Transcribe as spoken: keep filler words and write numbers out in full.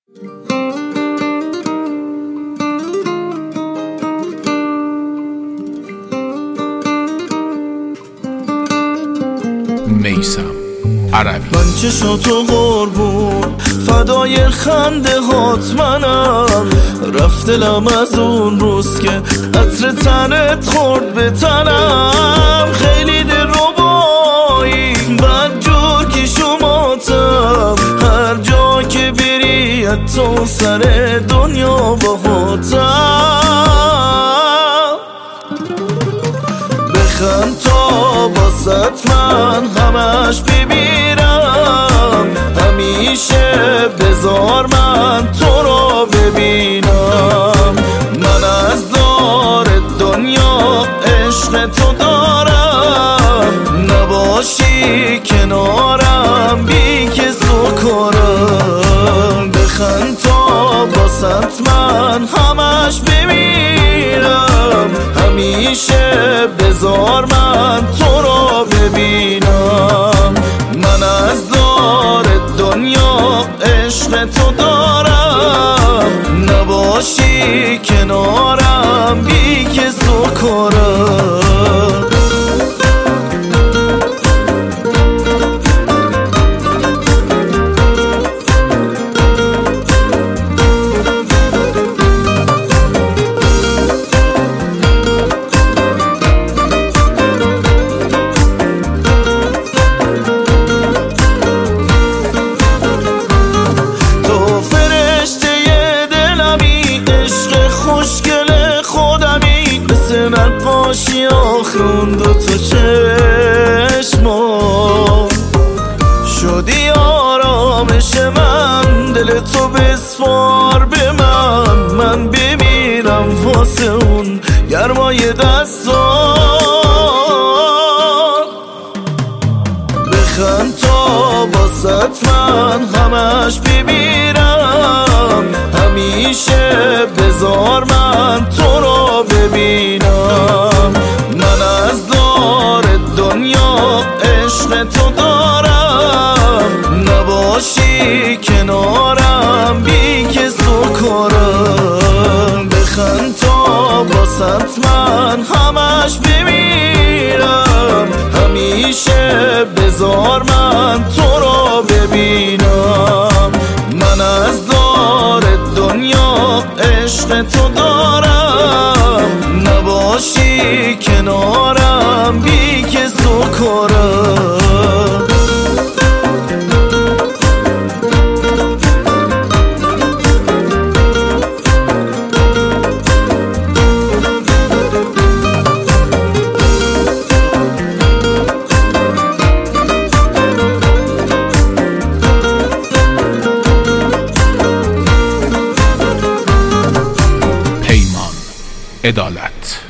میثم عربی. من چشاتو قربون فدای خنده هات منم، رفت دلم از اون روز که عطر تنت خورد به تنم. خیلی دلربایی بد جور که شماتم، هر جا که بری تو سر دنیا باهاتم. بخند تا واسط من همش ببینم، همیشه بذار من تو رو ببینم. من از دار دنیا عشق تو دارم، نباشی کنارم بی که سکرم. بخند تا واسط من همش ببینم، همیشه بذار من تو رو ببینم. من از دار دنیا عشق تو دارم، نباشی کنارم بی که سکرم. نقاشی آخون دو تا چشما شدی آرامش من، دل تو بسپار به من. من بمیرم واسه اون گرمای دستان. بخند تا واسط من همش بمیرم، همیشه بذار من تو رو ببینم. من از دار دنیا عشق تو دارم، نباشی کنارم بی که سکرم. بخند تا واسط من همش بمیرم، همیشه بذار من تو رو ببینم. من از دار دنیا عشق تو دارم، نباشی کنارم بی که سکرم. پیمان عدالت.